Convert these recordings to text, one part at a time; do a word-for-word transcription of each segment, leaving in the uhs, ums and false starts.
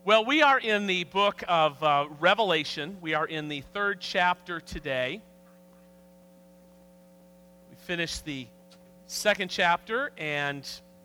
Well, we are in the book of uh, Revelation. We are in the third chapter today. We finished the second chapter, and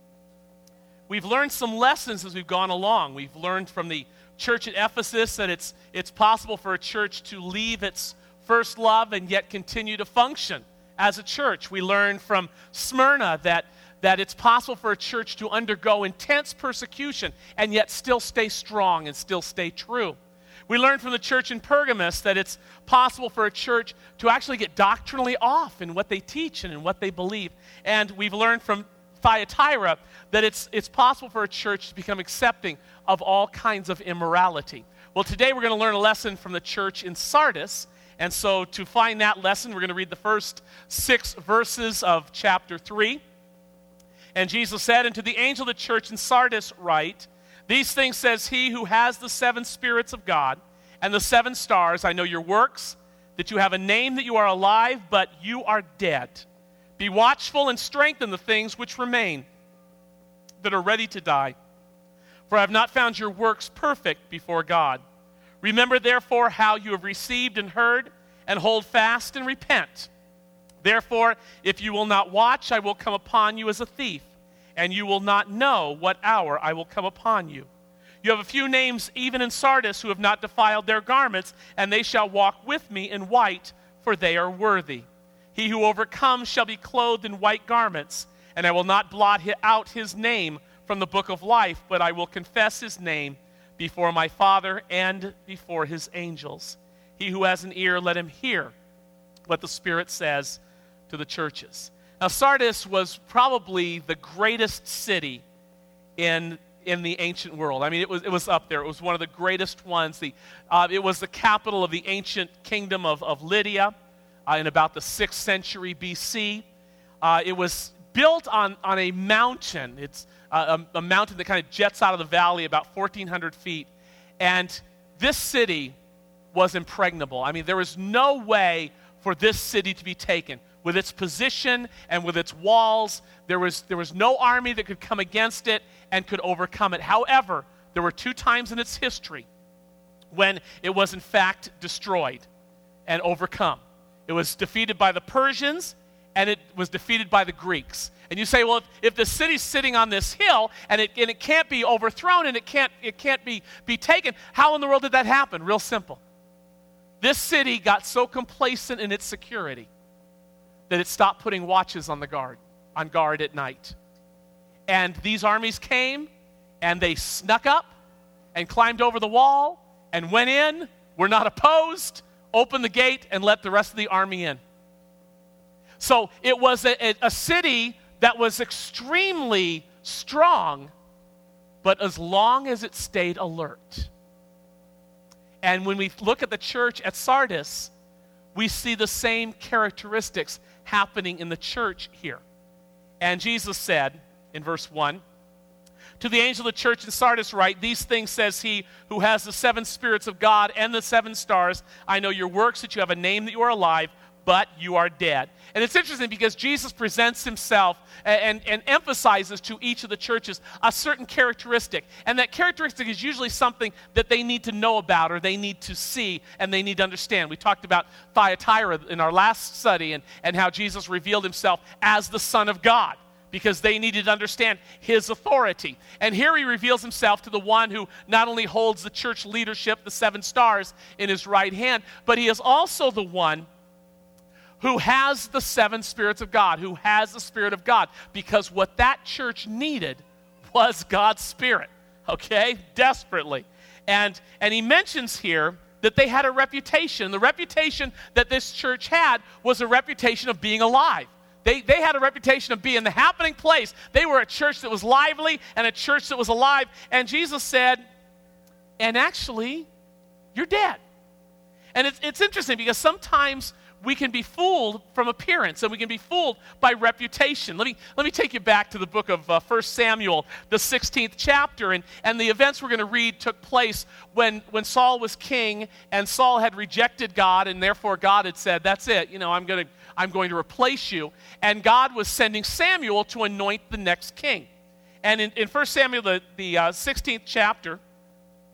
we've learned some lessons as we've gone along. We've learned from the church at Ephesus that it's, it's possible for a church to leave its first love and yet continue to function as a church. We learned from Smyrna that that it's possible for a church to undergo intense persecution and yet still stay strong and still stay true. We learned from the church in Pergamos that it's possible for a church to actually get doctrinally off in what they teach and in what they believe. And we've learned from Thyatira that it's, it's possible for a church to become accepting of all kinds of immorality. Well, today we're going to learn a lesson from the church in Sardis. And so to find that lesson, we're going to read the first six verses of chapter three. And Jesus said, "And to the angel of the church in Sardis write, these things says he who has the seven spirits of God and the seven stars. I know your works, that you have a name, that you are alive, but you are dead. Be watchful and strengthen the things which remain, that are ready to die. For I have not found your works perfect before God. Remember therefore how you have received and heard, and hold fast and repent. Therefore, if you will not watch, I will come upon you as a thief, and you will not know what hour I will come upon you. You have a few names even in Sardis who have not defiled their garments, and they shall walk with me in white, for they are worthy. He who overcomes shall be clothed in white garments, and I will not blot out his name from the book of life, but I will confess his name before my Father and before his angels. He who has an ear, let him hear what the Spirit says to the churches." Now, Sardis was probably the greatest city in in the ancient world. I mean, it was it was up there. It was one of the greatest ones. The uh, it was the capital of the ancient kingdom of, of Lydia uh, in about the sixth century B C. Uh, it was built on, on a mountain. It's uh, a, a mountain that kind of jets out of the valley about fourteen hundred feet. And this city was impregnable. I mean, there was no way for this city to be taken. With its position and with its walls, there was, there was no army that could come against it and could overcome it. However, there were two times in its history when it was in fact destroyed and overcome. It was defeated by the Persians, and it was defeated by the Greeks. And you say, well, if, if the city's sitting on this hill and it, and it can't be overthrown and it can't, it can't be, be taken, how in the world did that happen? Real simple. This city got so complacent in its security that it stopped putting watches on the guard, on guard at night. And these armies came, and they snuck up and climbed over the wall and went in, were not opposed, opened the gate, and let the rest of the army in. So it was a, a city that was extremely strong, but as long as it stayed alert. And when we look at the church at Sardis, we see the same characteristics happening in the church here. And Jesus said in verse one, "To the angel of the church in Sardis write, these things says he who has the seven spirits of God and the seven stars. I know your works, that you have a name, that you are alive, but you are dead." And it's interesting because Jesus presents himself and, and, and emphasizes to each of the churches a certain characteristic. And that characteristic is usually something that they need to know about or they need to see and they need to understand. We talked about Thyatira in our last study and, and how Jesus revealed himself as the Son of God, because they needed to understand his authority. And here he reveals himself to the one who not only holds the church leadership, the seven stars, in his right hand, but he is also the one who has the seven spirits of God, who has the Spirit of God, because what that church needed was God's Spirit, okay, desperately. And, and he mentions here that they had a reputation. The reputation that this church had was a reputation of being alive. They, they had a reputation of being the happening place. They were a church that was lively and a church that was alive. And Jesus said, and actually, you're dead. And it's, it's interesting because sometimes we can be fooled from appearance, and we can be fooled by reputation. Let me, let me take you back to the book of uh, First Samuel, the sixteenth chapter, and, and the events we're going to read took place when, when Saul was king, and Saul had rejected God, and therefore God had said, that's it, you know, I'm going to I'm going to replace you. And God was sending Samuel to anoint the next king. And in, in First Samuel, the, the uh, sixteenth chapter,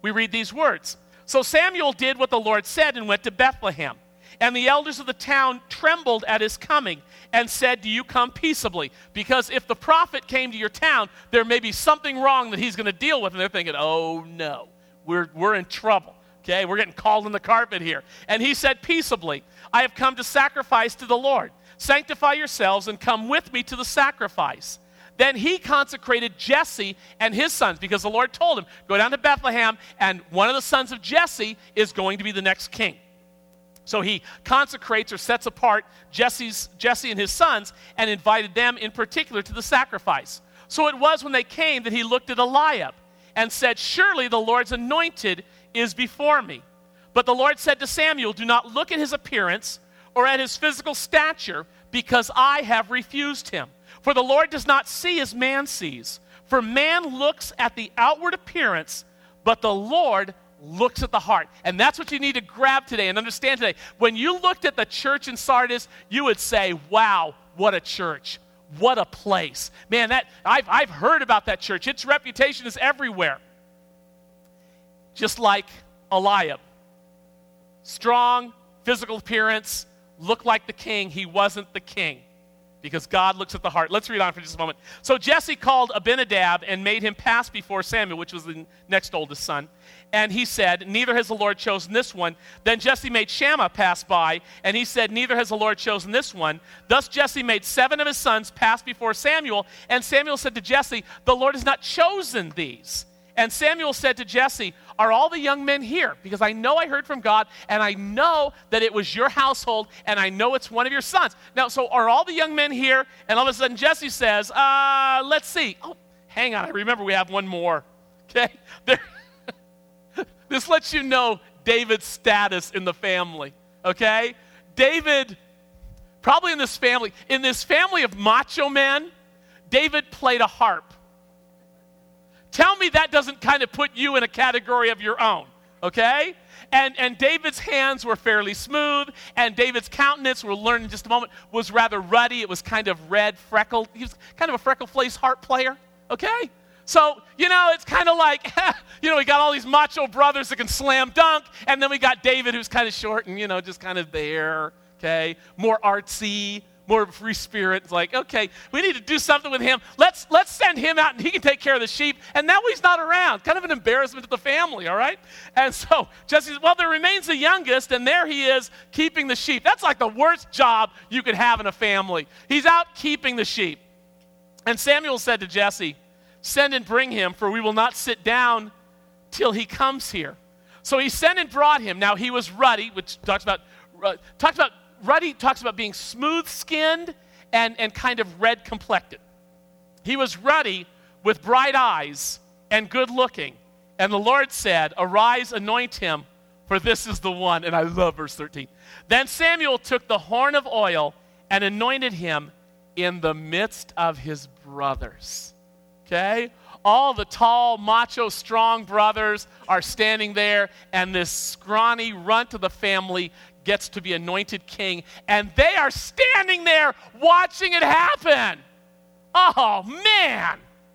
we read these words. So Samuel did what the Lord said and went to Bethlehem. And the elders of the town trembled at his coming and said, do you come peaceably? Because if the prophet came to your town, there may be something wrong that he's going to deal with. And they're thinking, oh no, we're, we're in trouble. Okay, we're getting called on the carpet here. And he said, peaceably, I have come to sacrifice to the Lord. Sanctify yourselves and come with me to the sacrifice. Then he consecrated Jesse and his sons, because the Lord told him, go down to Bethlehem, and one of the sons of Jesse is going to be the next king. So he consecrates or sets apart Jesse's, Jesse and his sons and invited them in particular to the sacrifice. So it was when they came that he looked at Eliab and said, surely the Lord's anointed is before me. But the Lord said to Samuel, do not look at his appearance or at his physical stature, because I have refused him. For the Lord does not see as man sees. For man looks at the outward appearance, but the Lord looks at the heart. And that's what you need to grab today and understand today. When you looked at the church in Sardis, you would say, wow, what a church. What a place. Man, that I've, I've heard about that church. Its reputation is everywhere. Just like Eliab. Strong, physical appearance, looked like the king. He wasn't the king, because God looks at the heart. Let's read on for just a moment. So Jesse called Abinadab and made him pass before Samuel, which was the next oldest son. And he said, neither has the Lord chosen this one. Then Jesse made Shammah pass by, and he said, neither has the Lord chosen this one. Thus Jesse made seven of his sons pass before Samuel. And Samuel said to Jesse, the Lord has not chosen these. And Samuel said to Jesse, are all the young men here? Because I know I heard from God, and I know that it was your household, and I know it's one of your sons. Now, so are all the young men here? And all of a sudden Jesse says, uh, let's see. Oh, hang on. I remember we have one more. Okay? There, this lets you know David's status in the family. Okay? David, probably in this family, in this family of macho men, David played a harp. Tell me that doesn't kind of put you in a category of your own, okay? And and David's hands were fairly smooth, and David's countenance, we'll learn in just a moment, was rather ruddy. It was kind of red, freckled. He was kind of a freckle-faced harp player, okay? So, you know, it's kind of like, you know, we got all these macho brothers that can slam dunk, and then we got David who's kind of short and, you know, just kind of there, okay? More artsy. More of a free spirit. It's like, okay, we need to do something with him. Let's let's send him out and he can take care of the sheep. And now he's not around. Kind of an embarrassment to the family, all right? And so Jesse says, well, there remains the youngest, and there he is keeping the sheep. That's like the worst job you could have in a family. He's out keeping the sheep. And Samuel said to Jesse, send and bring him, for we will not sit down till he comes here. So he sent and brought him. Now he was ruddy, which talks about uh, talks about Ruddy talks about being smooth-skinned and, and kind of red-complected. He was ruddy with bright eyes and good-looking. And the Lord said, arise, anoint him, for this is the one. And I love verse thirteen. Then Samuel took the horn of oil and anointed him in the midst of his brothers. Okay? All the tall, macho, strong brothers are standing there, and this scrawny runt of the family gets to be anointed king, and they are standing there watching it happen. Oh, man.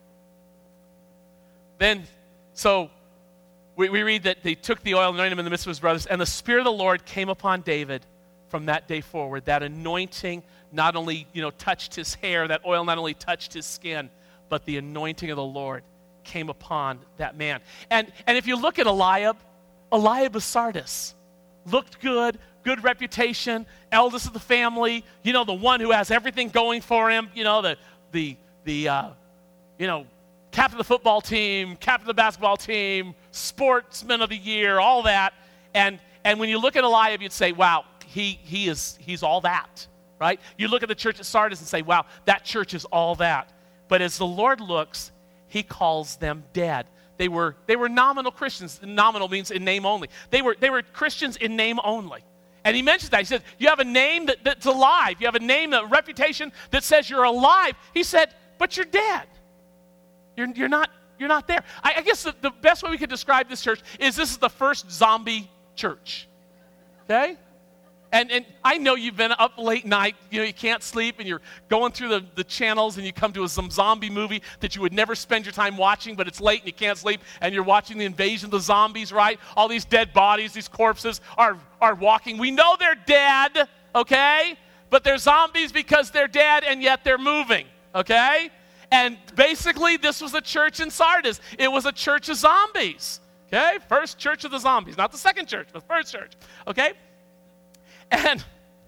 Then, so we, we read that they took the oil and anointed him in the midst of his brothers, and the Spirit of the Lord came upon David from that day forward. That anointing not only, you know, touched his hair, that oil not only touched his skin, but the anointing of the Lord came upon that man. And, and if you look at Eliab, Eliab of Sardis, looked good, good reputation, eldest of the family, you know, the one who has everything going for him, you know, the, the, the uh, you know, captain of the football team, captain of the basketball team, sportsman of the year, all that. And and when you look at Eliab, you'd say, wow, he he is he's all that, right? You look at the church at Sardis and say, wow, that church is all that. But as the Lord looks, he calls them dead. They were they were nominal Christians. Nominal means in name only. They were they were Christians in name only. And he mentions that. He said, you have a name that, that's alive. You have a name, a reputation that says you're alive. He said, but you're dead. You're, you're, not, you're not there. I, I guess the, the best way we could describe this church is this is the first zombie church. Okay? And, and I know you've been up late night, you know, you can't sleep, and you're going through the, the channels, and you come to a, some zombie movie that you would never spend your time watching, but it's late and you can't sleep, and you're watching the invasion of the zombies, right? All these dead bodies, these corpses are, are walking. We know they're dead, okay? But they're zombies because they're dead, and yet they're moving, okay? And basically, this was a church in Sardis. It was a church of zombies, okay? First church of the zombies. Not the second church, but first church, okay? And,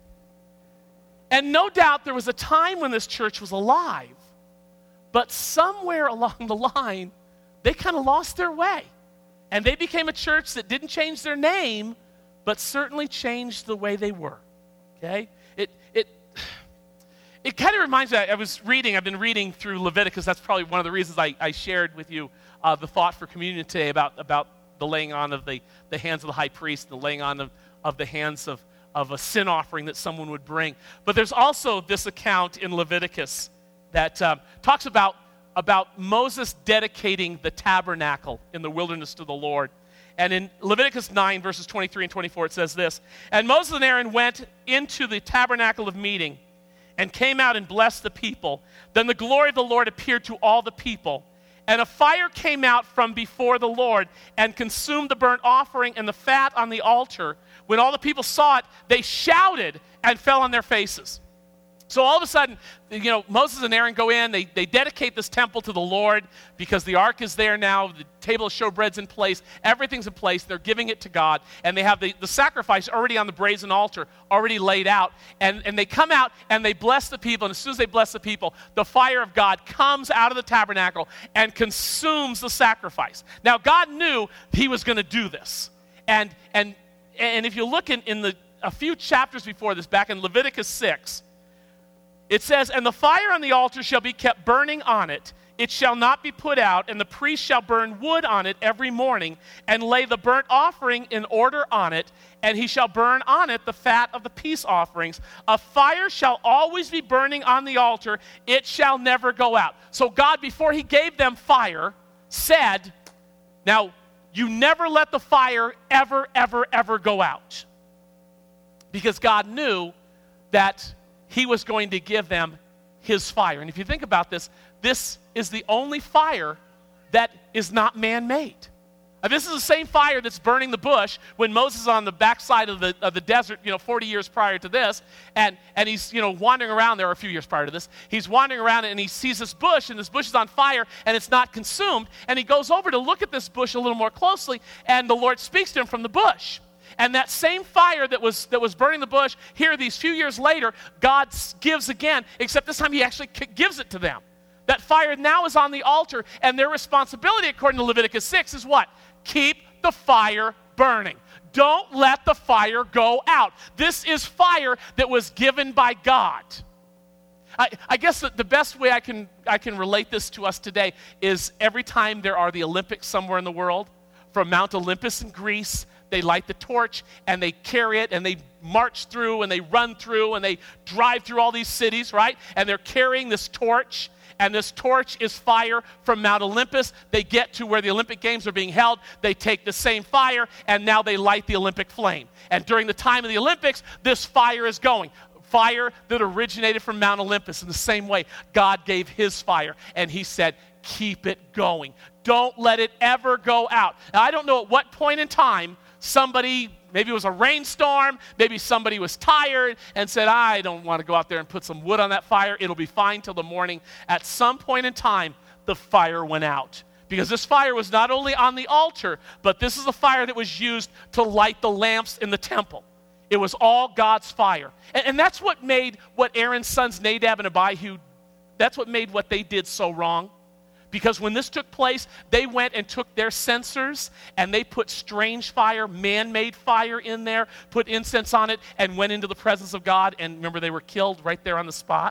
and no doubt there was a time when this church was alive, but somewhere along the line, they kind of lost their way. And they became a church that didn't change their name, but certainly changed the way they were, okay? It, it, it kind of reminds me, I was reading, I've been reading through Leviticus. That's probably one of the reasons I, I shared with you uh, the thought for communion today about, about the laying on of the, the hands of the high priest, the laying on of, of the hands of of a sin offering that someone would bring. But there's also this account in Leviticus that um, talks about, about Moses dedicating the tabernacle in the wilderness to the Lord. And in Leviticus nine, verses twenty-three and twenty-four, it says this, "And Moses and Aaron went into the tabernacle of meeting and came out and blessed the people. Then the glory of the Lord appeared to all the people. And a fire came out from before the Lord and consumed the burnt offering and the fat on the altar. When all the people saw it, they shouted and fell on their faces." So all of a sudden, you know, Moses and Aaron go in, they, they dedicate this temple to the Lord because the ark is there now, the table of showbread's in place, everything's in place, they're giving it to God, and they have the, the sacrifice already on the brazen altar, already laid out, and, and they come out and they bless the people, and as soon as they bless the people, the fire of God comes out of the tabernacle and consumes the sacrifice. Now, God knew he was going to do this, and and and if you look in, in the a few chapters before this, back in Leviticus six, it says, "And the fire on the altar shall be kept burning on it. It shall not be put out, and the priest shall burn wood on it every morning, and lay the burnt offering in order on it, and he shall burn on it the fat of the peace offerings. A fire shall always be burning on the altar. It shall never go out." So God, before he gave them fire, said, now, you never let the fire ever, ever, ever go out. Because God knew that he was going to give them his fire. And if you think about this, this is the only fire that is not man-made. Now, this is the same fire that's burning the bush when Moses is on the backside of the, of the desert, you know, forty years prior to this, and, and he's, you know, wandering around there, a few years prior to this. He's wandering around and he sees this bush, and this bush is on fire, and it's not consumed. And he goes over to look at this bush a little more closely, and the Lord speaks to him from the bush. And that same fire that was that was burning the bush, here these few years later, God gives again, except this time he actually gives it to them. That fire now is on the altar, and their responsibility, according to Leviticus six, is what? Keep the fire burning. Don't let the fire go out. This is fire that was given by God. I, I guess the, the best way I can, I can relate this to us today is every time there are the Olympics somewhere in the world, from Mount Olympus in Greece, they light the torch and they carry it and they march through and they run through and they drive through all these cities, right? And they're carrying this torch, and this torch is fire from Mount Olympus. They get to where the Olympic Games are being held. They take the same fire and now they light the Olympic flame. And during the time of the Olympics, this fire is going. Fire that originated from Mount Olympus. In the same way, God gave his fire and he said, keep it going. Don't let it ever go out. Now, I don't know at what point in time somebody, maybe it was a rainstorm, maybe somebody was tired and said, I don't want to go out there and put some wood on that fire. It'll be fine till the morning. At some point in time, the fire went out. Because this fire was not only on the altar, but this is the fire that was used to light the lamps in the temple. It was all God's fire. And, and that's what made what Aaron's sons Nadab and Abihu, that's what made what they did so wrong. Because when this took place, they went and took their censers and they put strange fire, man-made fire in there, put incense on it, and went into the presence of God. And remember, they were killed right there on the spot.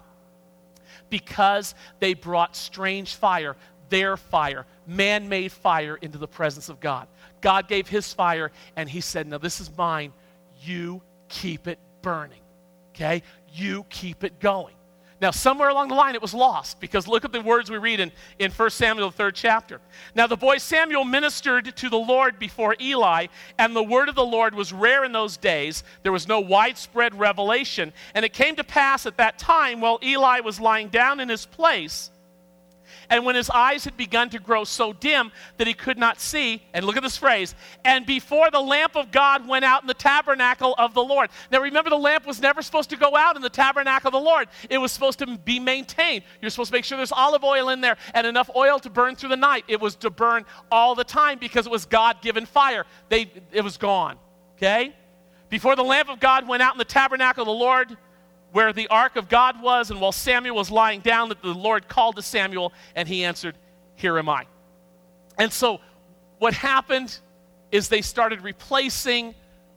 Because they brought strange fire, their fire, man-made fire into the presence of God. God gave his fire and he said, now this is mine. You keep it burning, okay? You keep it going. Now, somewhere along the line, it was lost, because look at the words we read in, in First Samuel, the third chapter. Now, the boy Samuel ministered to the Lord before Eli, and the word of the Lord was rare in those days. There was no widespread revelation. And it came to pass at that time, while Eli was lying down in his place, and when his eyes had begun to grow so dim that he could not see, and look at this phrase, and before the lamp of God went out in the tabernacle of the Lord. Now remember, the lamp was never supposed to go out in the tabernacle of the Lord. It was supposed to be maintained. You're supposed to make sure there's olive oil in there and enough oil to burn through the night. It was to burn all the time because it was God-given fire. They, it was gone, okay? Before the lamp of God went out in the tabernacle of the Lord, where the ark of God was, and while Samuel was lying down, that the Lord called to Samuel, and he answered, "Here am I." And so what happened is they started replacing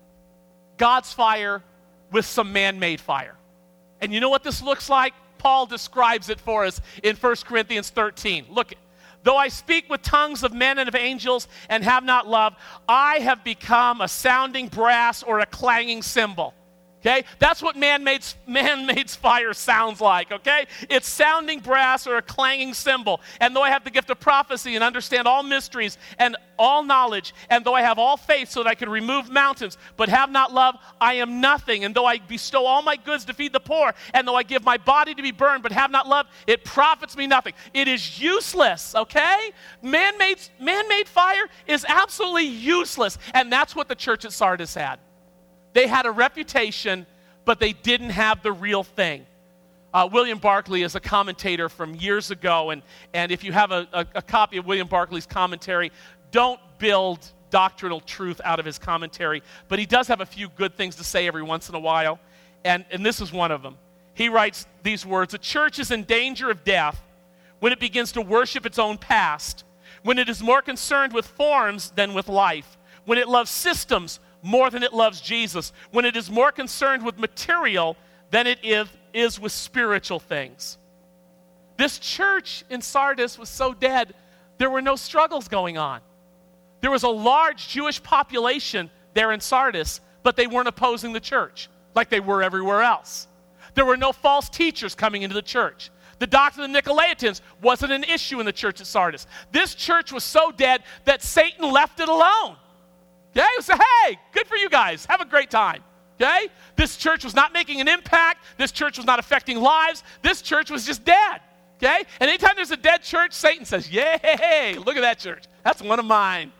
God's fire with some man-made fire. And you know what this looks like? Paul describes it for us in First Corinthians thirteen. Look, though I speak with tongues of men and of angels and have not love, I have become a sounding brass or a clanging cymbal. Okay? That's what man-made, man-made fire sounds like, okay? It's sounding brass or a clanging cymbal. And though I have the gift of prophecy and understand all mysteries and all knowledge, and though I have all faith so that I can remove mountains, but have not love, I am nothing. And though I bestow all my goods to feed the poor, and though I give my body to be burned, but have not love, it profits me nothing. It is useless, okay? Man-made, man-made fire is absolutely useless. And that's what the church at Sardis had. They had a reputation, but they didn't have the real thing. Uh, William Barclay is a commentator from years ago, and, and if you have a, a, a copy of William Barclay's commentary, don't build doctrinal truth out of his commentary, but he does have a few good things to say every once in a while, and, and this is one of them. He writes these words: "A church is in danger of death when it begins to worship its own past, when it is more concerned with forms than with life, when it loves systems more than it loves Jesus, when it is more concerned with material than it is, is with spiritual things." This church in Sardis was so dead, there were no struggles going on. There was a large Jewish population there in Sardis, but they weren't opposing the church like they were everywhere else. There were no false teachers coming into the church. The doctrine of the Nicolaitans wasn't an issue in the church at Sardis. This church was so dead that Satan left it alone. Okay, so hey, good for you guys. Have a great time. Okay? This church was not making an impact. This church was not affecting lives. This church was just dead. Okay? And anytime there's a dead church, Satan says, "Yay, look at that church. That's one of mine."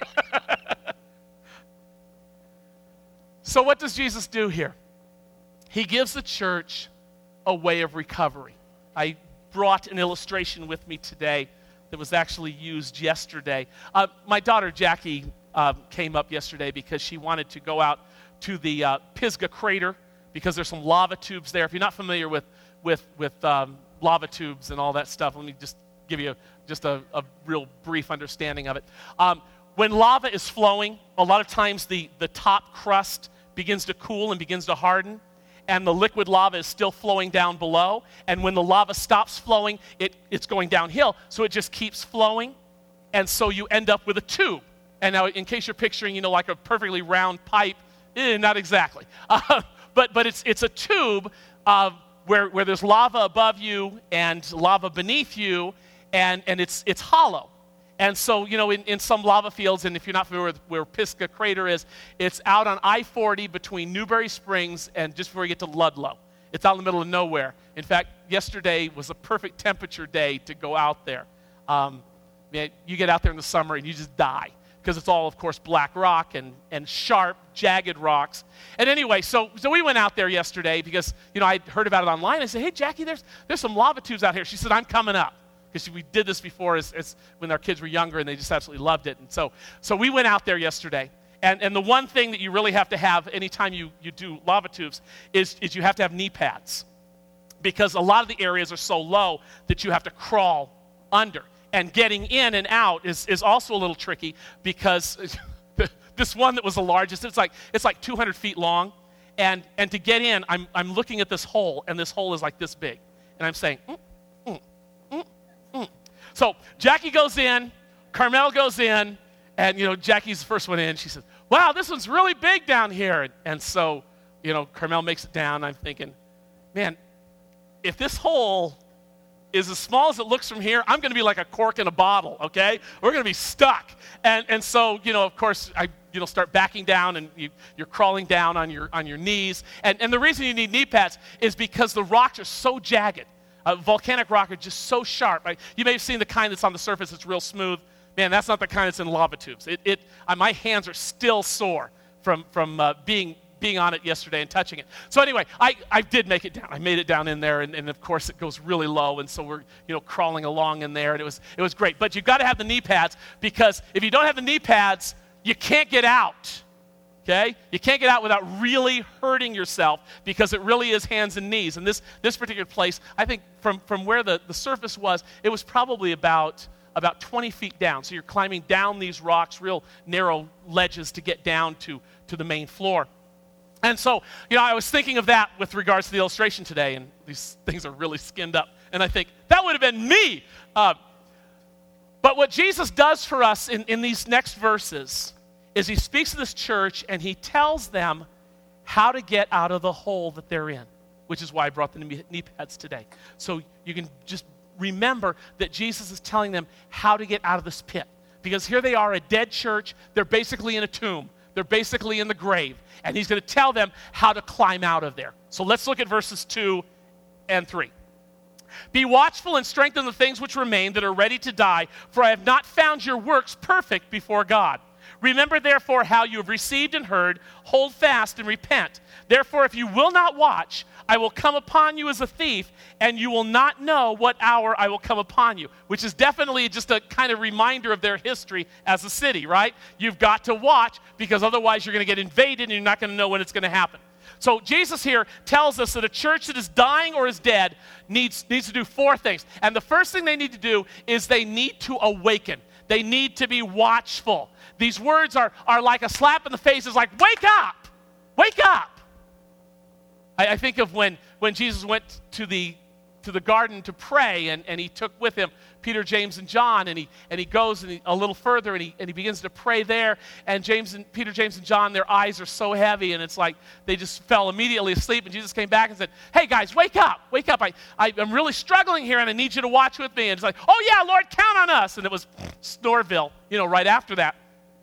So what does Jesus do here? He gives the church a way of recovery. I brought an illustration with me today that was actually used yesterday. Uh, my daughter Jackie Uh, came up yesterday because she wanted to go out to the uh, Pisgah crater because there's some lava tubes there. If you're not familiar with with with um, lava tubes and all that stuff, let me just give you a, just a, a real brief understanding of it. Um, when lava is flowing, a lot of times the, the top crust begins to cool and begins to harden, and the liquid lava is still flowing down below. And when the lava stops flowing, it, it's going downhill, so it just keeps flowing, and so you end up with a tube. And now, in case you're picturing, you know, like a perfectly round pipe, eh, not exactly. Uh, but but it's it's a tube uh, where where there's lava above you and lava beneath you, and, and it's it's hollow. And so, you know, in, in some lava fields, and if you're not familiar with where Pisgah Crater is, it's out on I forty between Newberry Springs and just before you get to Ludlow. It's out in the middle of nowhere. In fact, yesterday was a perfect temperature day to go out there. Um, yeah, you get out there in the summer and you just die, because it's all, of course, black rock and, and sharp, jagged rocks. And anyway, so so we went out there yesterday because, you know, I heard about it online. I said, "Hey, Jackie, there's there's some lava tubes out here." She said, "I'm coming up," because we did this before as, as when our kids were younger, and they just absolutely loved it. And so so we went out there yesterday. And and the one thing that you really have to have anytime you, you do lava tubes is, is you have to have knee pads, because a lot of the areas are so low that you have to crawl under. And getting in and out is, is also a little tricky, because this one that was the largest, it's like it's like two hundred feet long. And and to get in, I'm I'm looking at this hole, and this hole is like this big. And I'm saying, mm, mm, mm, mm. So Jackie goes in, Carmel goes in, and, you know, Jackie's the first one in. She says, "Wow, this one's really big down here." And, and so, you know, Carmel makes it down. I'm thinking, man, if this hole is as small as it looks from here, I'm going to be like a cork in a bottle, okay? We're going to be stuck. And and so, you know, of course, I you know start backing down, and you, you're crawling down on your on your knees. And, and the reason you need knee pads is because the rocks are so jagged. Uh, volcanic rock are just so sharp. Right? You may have seen the kind that's on the surface that's real smooth. Man, that's not the kind that's in lava tubes. It, it, uh, my hands are still sore from, from uh, being being on it yesterday and touching it. So anyway, I, I did make it down. I made it down in there, and, and of course it goes really low, and so we're you know crawling along in there, and it was it was great. But you've got to have the knee pads, because if you don't have the knee pads, you can't get out. Okay? You can't get out without really hurting yourself, because it really is hands and knees. And this this particular place, I think from, from where the, the surface was, it was probably about about twenty feet down. So you're climbing down these rocks, real narrow ledges to get down to, to the main floor. And so, you know, I was thinking of that with regards to the illustration today, and these things are really skinned up. And I think, that would have been me. Uh, but what Jesus does for us in, in these next verses is he speaks to this church, and he tells them how to get out of the hole that they're in, which is why I brought the knee pads today. So you can just remember that Jesus is telling them how to get out of this pit. Because here they are, a dead church. They're basically in a tomb. They're basically in the grave. And he's going to tell them how to climb out of there. So let's look at verses two and three. Be watchful and strengthen the things which remain that are ready to die, for I have not found your works perfect before God. Remember, therefore, how you have received and heard. Hold fast and repent. Therefore, if you will not watch, I will come upon you as a thief, and you will not know what hour I will come upon you. Which is definitely just a kind of reminder of their history as a city, right? You've got to watch, because otherwise you're going to get invaded, and you're not going to know when it's going to happen. So Jesus here tells us that a church that is dying or is dead needs, needs to do four things. And the first thing they need to do is they need to awaken. They need to be watchful. These words are, are like a slap in the face. It's like, wake up! Wake up! I, I think of when, when Jesus went to the, to the garden to pray, and, and he took with him Peter, James, and John, and he, and he goes and he, a little further, and he, and he begins to pray there, and James and Peter, James, and John, their eyes are so heavy, and it's like they just fell immediately asleep, and Jesus came back and said, hey guys, wake up, wake up, I, I, I'm really struggling here, and I need you to watch with me. And it's like, oh yeah, Lord, count on us. And it was Snorville, you know, right after that.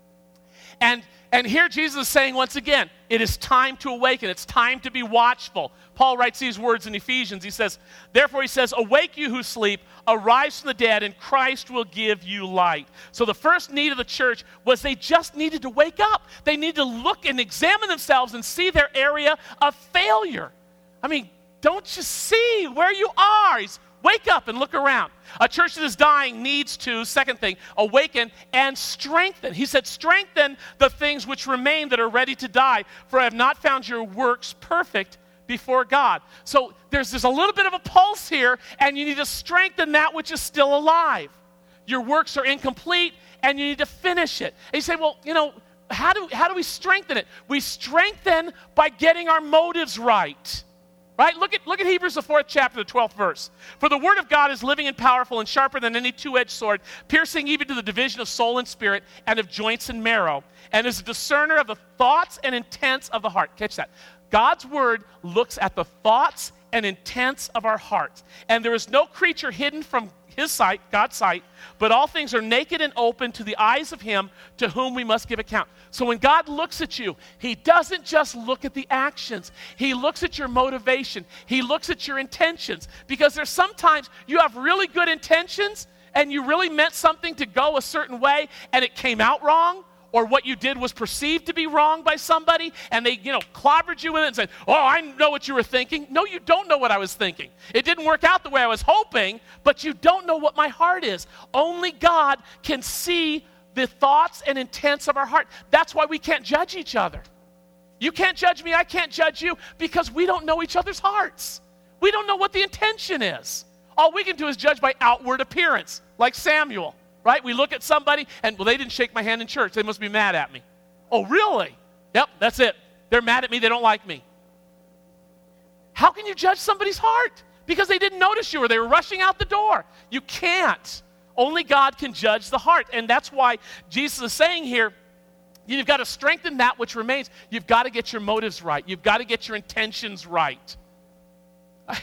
And And here Jesus is saying once again, it is time to awaken. It's time to be watchful. Paul writes these words in Ephesians. He says, therefore he says, awake you who sleep, arise from the dead, and Christ will give you light. So the first need of the church was they just needed to wake up. They needed to look and examine themselves and see their area of failure. I mean, don't you see where you are? He's wake up and look around. A church that is dying needs to, second thing, awaken and strengthen. He said, strengthen the things which remain that are ready to die, for I have not found your works perfect before God. So there's, there's a little bit of a pulse here, and you need to strengthen that which is still alive. Your works are incomplete, and you need to finish it. And you say, well, you know, how do, how do we strengthen it? We strengthen by getting our motives right. Right? Look at, look at Hebrews, the fourth chapter, the twelfth verse. For the word of God is living and powerful and sharper than any two-edged sword, piercing even to the division of soul and spirit and of joints and marrow, and is a discerner of the thoughts and intents of the heart. Catch that. God's word looks at the thoughts and intents of our hearts. And there is no creature hidden from his sight, God's sight, but all things are naked and open to the eyes of him to whom we must give account. So when God looks at you, he doesn't just look at the actions. He looks at your motivation. He looks at your intentions. Because there's sometimes you have really good intentions and you really meant something to go a certain way and it came out wrong, or what you did was perceived to be wrong by somebody, and they, you know, clobbered you with it and said, oh, I know what you were thinking. No, you don't know what I was thinking. It didn't work out the way I was hoping, but you don't know what my heart is. Only God can see the thoughts and intents of our heart. That's why we can't judge each other. You can't judge me, I can't judge you, because we don't know each other's hearts. We don't know what the intention is. All we can do is judge by outward appearance, like Samuel. Right? We look at somebody and, well, they didn't shake my hand in church. They must be mad at me. Oh, really? Yep, that's it. They're mad at me. They don't like me. How can you judge somebody's heart? Because they didn't notice you or they were rushing out the door. You can't. Only God can judge the heart. And that's why Jesus is saying here, you've got to strengthen that which remains. You've got to get your motives right. You've got to get your intentions right. I,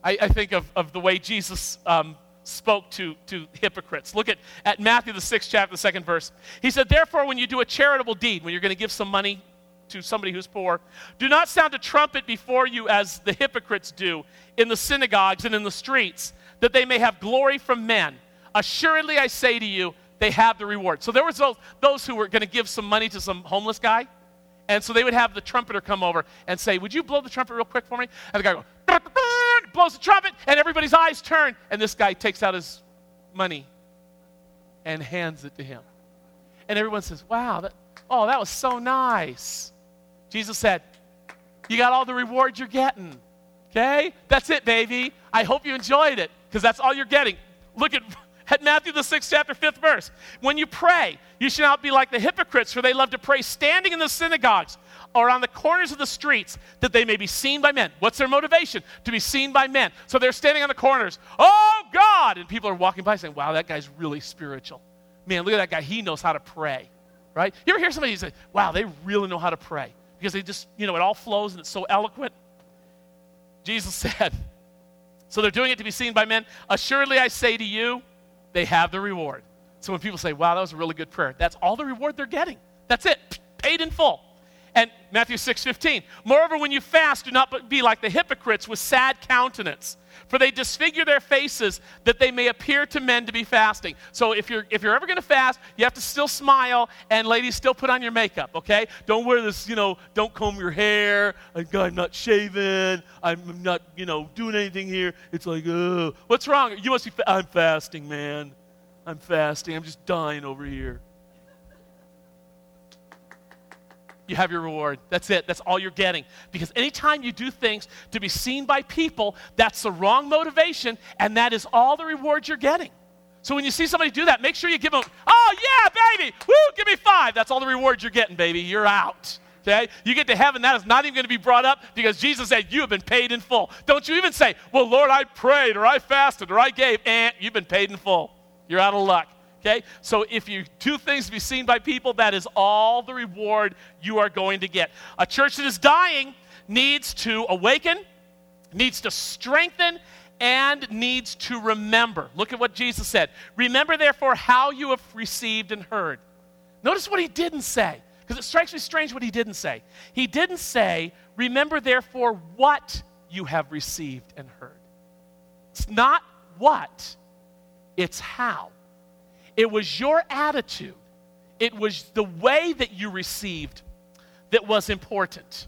I, I think of, of the way Jesus um, spoke to, to hypocrites. Look at, at Matthew, the sixth chapter, the second verse. He said, therefore, when you do a charitable deed, when you're going to give some money to somebody who's poor, do not sound a trumpet before you as the hypocrites do in the synagogues and in the streets, that they may have glory from men. Assuredly, I say to you, they have the reward. So there was those, those who were going to give some money to some homeless guy, and so they would have the trumpeter come over and say, would you blow the trumpet real quick for me? And the guy goes, blows the trumpet, and everybody's eyes turn, and this guy takes out his money and hands it to him. And everyone says, wow, that, oh, that was so nice. Jesus said, you got all the reward you're getting, okay? That's it, baby. I hope you enjoyed it, because that's all you're getting. Look at, at Matthew, the sixth chapter, fifth verse. When you pray, you should not be like the hypocrites, for they love to pray standing in the synagogues or on the corners of the streets, that they may be seen by men. What's their motivation? To be seen by men. So they're standing on the corners. Oh, God! And people are walking by saying, wow, that guy's really spiritual. Man, look at that guy. He knows how to pray, right? You ever hear somebody say, wow, they really know how to pray? Because they just, you know, it all flows and it's so eloquent. Jesus said, so they're doing it to be seen by men. Assuredly, I say to you, they have the reward. So when people say, wow, that was a really good prayer, that's all the reward they're getting. That's it, paid in full. And Matthew six fifteen, moreover, when you fast, do not be like the hypocrites with sad countenance, for they disfigure their faces that they may appear to men to be fasting. So if you're if you're ever going to fast, you have to still smile, and ladies, still put on your makeup, okay? Don't wear this, you know, don't comb your hair. I'm not shaving. I'm not, you know, doing anything here. It's like, oh, what's wrong? You must be, fa- I'm fasting, man. I'm fasting. I'm just dying over here. You have your reward. That's it. That's all you're getting. Because anytime you do things to be seen by people, that's the wrong motivation, and that is all the reward you're getting. So when you see somebody do that, make sure you give them, oh, yeah, baby, woo, give me five. That's all the reward you're getting, baby. You're out, okay? You get to heaven, that is not even going to be brought up because Jesus said you have been paid in full. Don't you even say, well, Lord, I prayed or I fasted or I gave, and you've been paid in full. You're out of luck. Okay? So if you do things to be seen by people, that is all the reward you are going to get. A church that is dying needs to awaken, needs to strengthen, and needs to remember. Look at what Jesus said. Remember, therefore, how you have received and heard. Notice what he didn't say, because it strikes me strange what he didn't say. He didn't say, remember, therefore, what you have received and heard. It's not what, it's how. It was your attitude. It was the way that you received that was important.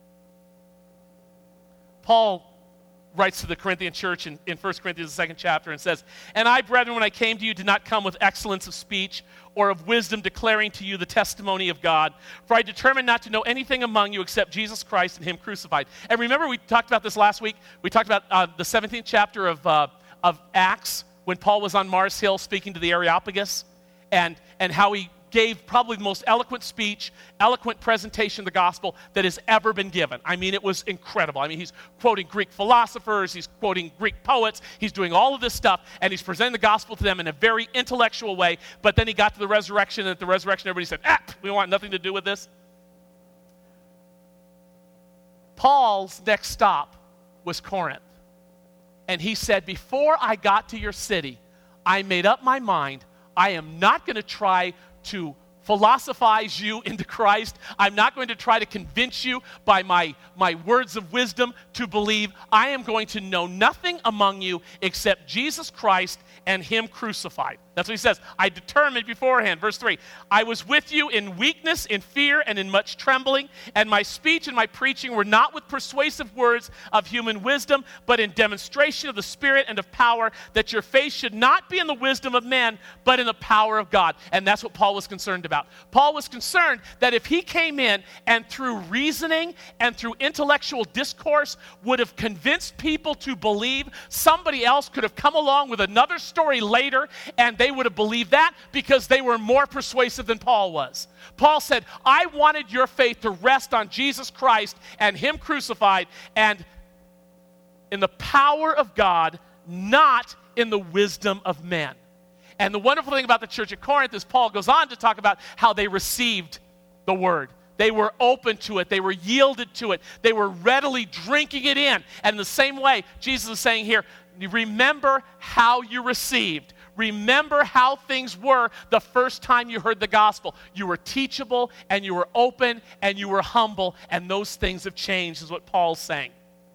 Paul writes to the Corinthian church in, in First Corinthians, the second chapter, and says, and I, brethren, when I came to you, did not come with excellence of speech or of wisdom declaring to you the testimony of God. For I determined not to know anything among you except Jesus Christ and him crucified. And remember, we talked about this last week. We talked about uh, the seventeenth chapter of, uh, of Acts, when Paul was on Mars Hill speaking to the Areopagus, and, and how he gave probably the most eloquent speech, eloquent presentation of the gospel that has ever been given. I mean, it was incredible. I mean, he's quoting Greek philosophers, he's quoting Greek poets, he's doing all of this stuff, and he's presenting the gospel to them in a very intellectual way, but then he got to the resurrection, and at the resurrection, everybody said, ah, we want nothing to do with this. Paul's next stop was Corinth. And he said, before I got to your city, I made up my mind, I am not going to try to philosophize you into Christ. I'm not going to try to convince you by my, my words of wisdom to believe. I am going to know nothing among you except Jesus Christ and him crucified. That's what he says. I determined beforehand. Verse three, I was with you in weakness, in fear, and in much trembling, and my speech and my preaching were not with persuasive words of human wisdom, but in demonstration of the Spirit and of power, that your faith should not be in the wisdom of men, but in the power of God. And that's what Paul was concerned about. Paul was concerned that if he came in and through reasoning and through intellectual discourse would have convinced people to believe, somebody else could have come along with another story later, and they would have believed that because they were more persuasive than Paul was. Paul said, I wanted your faith to rest on Jesus Christ and him crucified and in the power of God, not in the wisdom of men. And the wonderful thing about the church at Corinth is Paul goes on to talk about how they received the word. They were open to it. They were yielded to it. They were readily drinking it in. And in the same way, Jesus is saying here, remember how you received. Remember how things were the first time you heard the gospel. You were teachable, and you were open, and you were humble, and those things have changed, is what Paul's saying.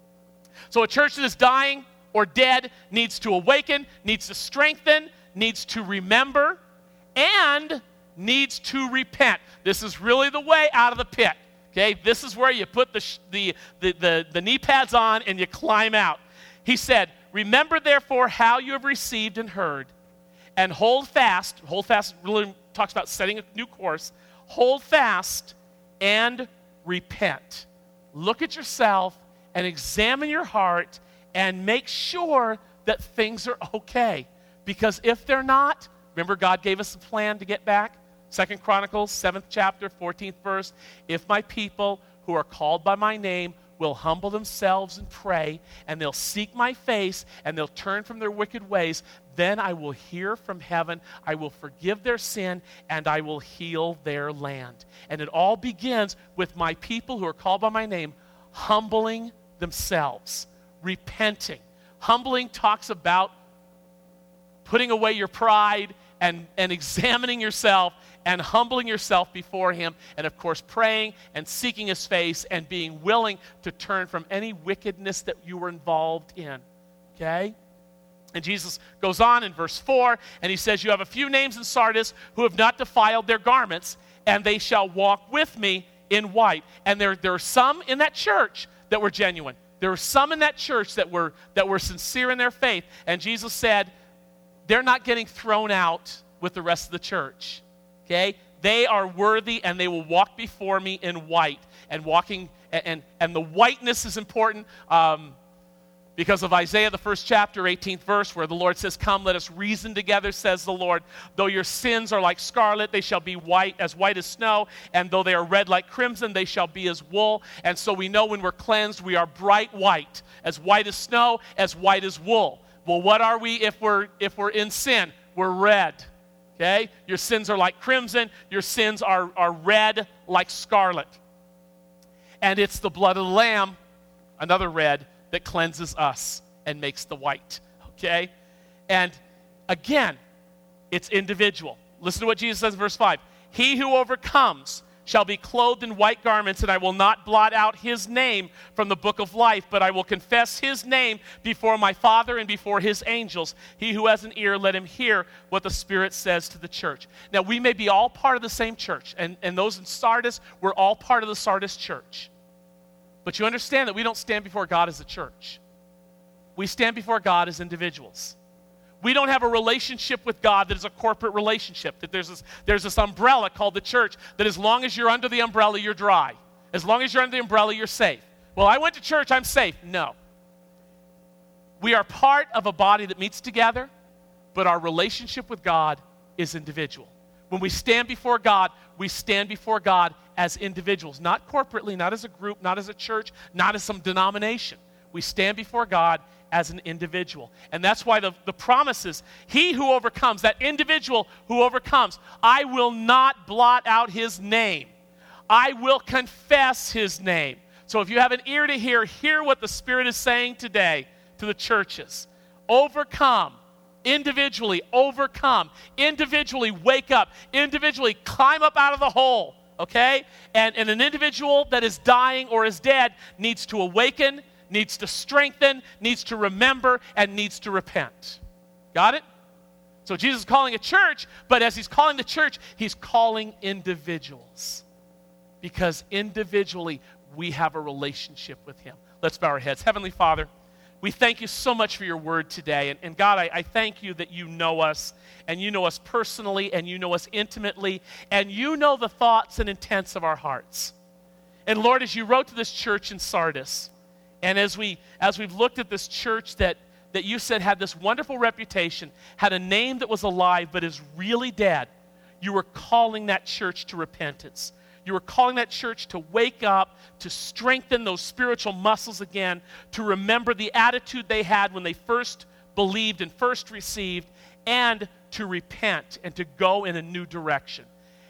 So a church that is dying or dead needs to awaken, needs to strengthen, needs to remember, and needs to repent. This is really the way out of the pit. Okay, this is where you put the, the, the, the, the knee pads on and you climb out. He said, remember therefore how you have received and heard, and hold fast. Hold fast really talks about setting a new course. Hold fast and repent. Look at yourself and examine your heart and make sure that things are okay. Because if they're not, remember God gave us a plan to get back? Second Chronicles, seventh chapter, fourteenth verse. If my people who are called by my name will humble themselves and pray, and they'll seek my face, and they'll turn from their wicked ways, then I will hear from heaven, I will forgive their sin, and I will heal their land. And it all begins with my people who are called by my name humbling themselves, repenting. Humbling talks about putting away your pride and, and examining yourself and humbling yourself before him, and of course praying and seeking his face and being willing to turn from any wickedness that you were involved in. Okay? And Jesus goes on in verse four, and he says, you have a few names in Sardis who have not defiled their garments, and they shall walk with me in white. And there, there are some in that church that were genuine. There were some in that church that were, that were sincere in their faith. And Jesus said, they're not getting thrown out with the rest of the church. Okay? They are worthy, and they will walk before me in white. And walking, and, and, and the whiteness is important um, because of Isaiah, the first chapter, eighteenth verse, where the Lord says, come, let us reason together, says the Lord. Though your sins are like scarlet, they shall be white, as white as snow. And though they are red like crimson, they shall be as wool. And so we know when we're cleansed, we are bright white, as white as snow, as white as wool. Well, what are we if we're if we're in sin? We're red. Okay? Your sins are like crimson. Your sins are, are red like scarlet. And it's the blood of the Lamb, another red, that cleanses us and makes the white. Okay? And again, it's individual. Listen to what Jesus says in verse five. He who overcomes shall be clothed in white garments, and I will not blot out his name from the book of life, but I will confess his name before my Father and before his angels. He who has an ear, let him hear what the Spirit says to the church. Now, we may be all part of the same church, and, and those in Sardis, we're all part of the Sardis church. But you understand that we don't stand before God as a church. We stand before God as individuals. We don't have a relationship with God that is a corporate relationship, that there's this, there's this umbrella called the church, that as long as you're under the umbrella, you're dry. As long as you're under the umbrella, you're safe. Well, I went to church, I'm safe. No. We are part of a body that meets together, but our relationship with God is individual. When we stand before God, we stand before God as individuals, not corporately, not as a group, not as a church, not as some denomination. We stand before God as an individual. And that's why the, the promise is, he who overcomes, that individual who overcomes, I will not blot out his name. I will confess his name. So if you have an ear to hear, hear what the Spirit is saying today to the churches. Overcome. Individually overcome. Individually wake up. Individually climb up out of the hole. Okay? And, and an individual that is dying or is dead needs to awaken, needs to strengthen, needs to remember, and needs to repent. Got it? So Jesus is calling a church, but as he's calling the church, he's calling individuals. Because individually, we have a relationship with him. Let's bow our heads. Heavenly Father, we thank you so much for your word today. And, and God, I, I thank you that you know us, and you know us personally, and you know us intimately, and you know the thoughts and intents of our hearts. And Lord, as you wrote to this church in Sardis, and as, we, as we've looked at this church that, that you said had this wonderful reputation, had a name that was alive but is really dead, you were calling that church to repentance. You were calling that church to wake up, to strengthen those spiritual muscles again, to remember the attitude they had when they first believed and first received, and to repent and to go in a new direction.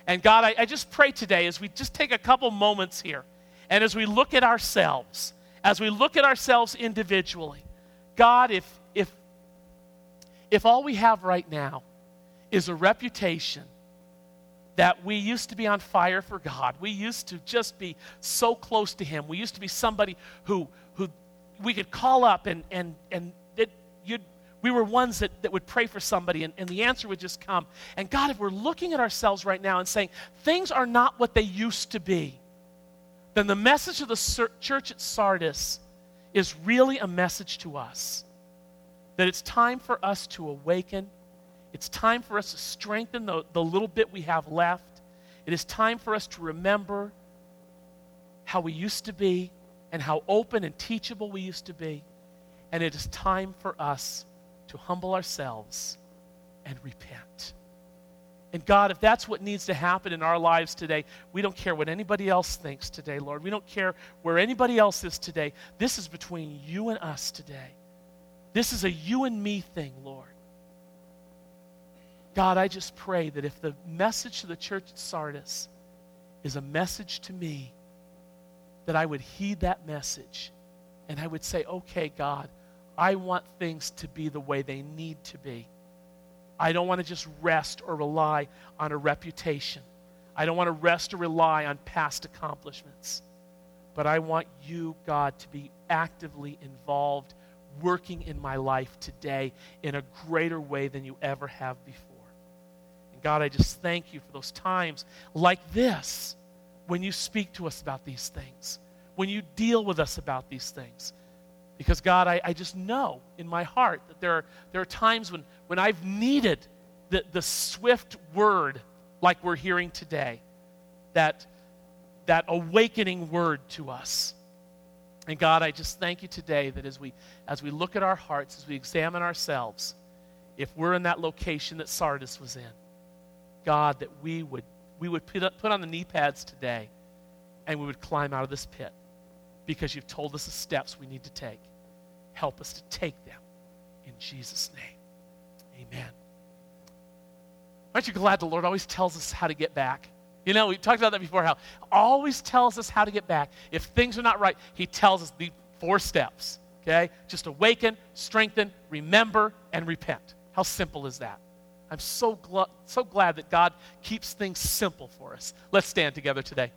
And God, I, I just pray today as we just take a couple moments here, and as we look at ourselves, as we look at ourselves individually, God, if if if all we have right now is a reputation that we used to be on fire for God, we used to just be so close to Him, we used to be somebody who who we could call up and and and it, you'd, we were ones that, that would pray for somebody and, and the answer would just come. And God, if we're looking at ourselves right now and saying things are not what they used to be, then the message of the church at Sardis is really a message to us that it's time for us to awaken. It's time for us to strengthen the, the little bit we have left. It is time for us to remember how we used to be and how open and teachable we used to be. And it is time for us to humble ourselves and repent. And God, if that's what needs to happen in our lives today, we don't care what anybody else thinks today, Lord. We don't care where anybody else is today. This is between you and us today. This is a you and me thing, Lord. God, I just pray that if the message to the church at Sardis is a message to me, that I would heed that message and I would say, okay, God, I want things to be the way they need to be. I don't want to just rest or rely on a reputation. I don't want to rest or rely on past accomplishments. But I want you, God, to be actively involved, working in my life today in a greater way than you ever have before. And God, I just thank you for those times like this when you speak to us about these things, when you deal with us about these things. Because, God, I, I just know in my heart that there are, there are times when, when I've needed the, the swift word like we're hearing today, that, that awakening word to us. And, God, I just thank you today that as we, as we look at our hearts, as we examine ourselves, if we're in that location that Sardis was in, God, that we would, we would put, put on the knee pads today and we would climb out of this pit. Because you've told us the steps we need to take. Help us to take them in Jesus' name. Amen. Aren't you glad the Lord always tells us how to get back? You know, we talked about that before, how always tells us how to get back. If things are not right, he tells us the four steps, okay? Just awaken, strengthen, remember, and repent. How simple is that? I'm so, gl- so glad that God keeps things simple for us. Let's stand together today.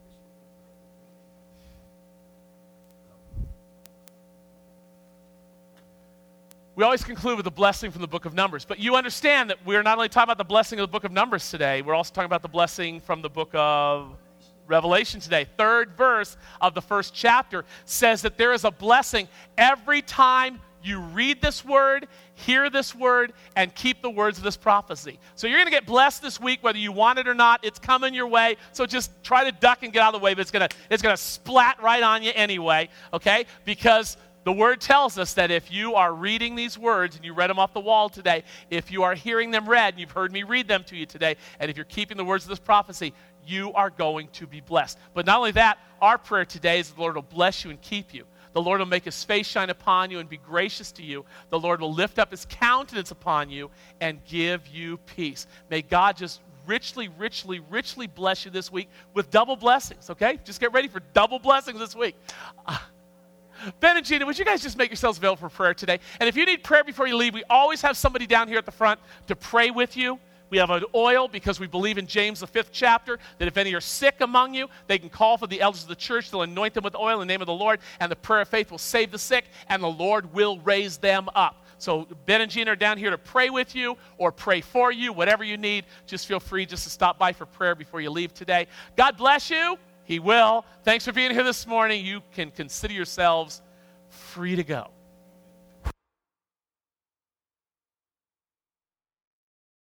We always conclude with a blessing from the book of Numbers. But you understand that we're not only talking about the blessing of the book of Numbers today, we're also talking about the blessing from the book of Revelation today. Third verse of the first chapter says that there is a blessing every time you read this word, hear this word, and keep the words of this prophecy. So you're going to get blessed this week whether you want it or not. It's coming your way. So just try to duck and get out of the way, but it's going to it's going to splat right on you anyway, okay? Because the word tells us that if you are reading these words, and you read them off the wall today, if you are hearing them read, and you've heard me read them to you today, and if you're keeping the words of this prophecy, you are going to be blessed. But not only that, our prayer today is that the Lord will bless you and keep you. The Lord will make his face shine upon you and be gracious to you. The Lord will lift up his countenance upon you and give you peace. May God just richly, richly, richly bless you this week with double blessings, okay? Just get ready for double blessings this week. Uh, Ben and Gina, would you guys just make yourselves available for prayer today? And if you need prayer before you leave, we always have somebody down here at the front to pray with you. We have an oil because we believe in James, the fifth chapter, that if any are sick among you, they can call for the elders of the church. They'll anoint them with oil in the name of the Lord, and the prayer of faith will save the sick, and the Lord will raise them up. So Ben and Gina are down here to pray with you or pray for you, whatever you need. Just feel free just to stop by for prayer before you leave today. God bless you. He will. Thanks for being here this morning. You can consider yourselves free to go.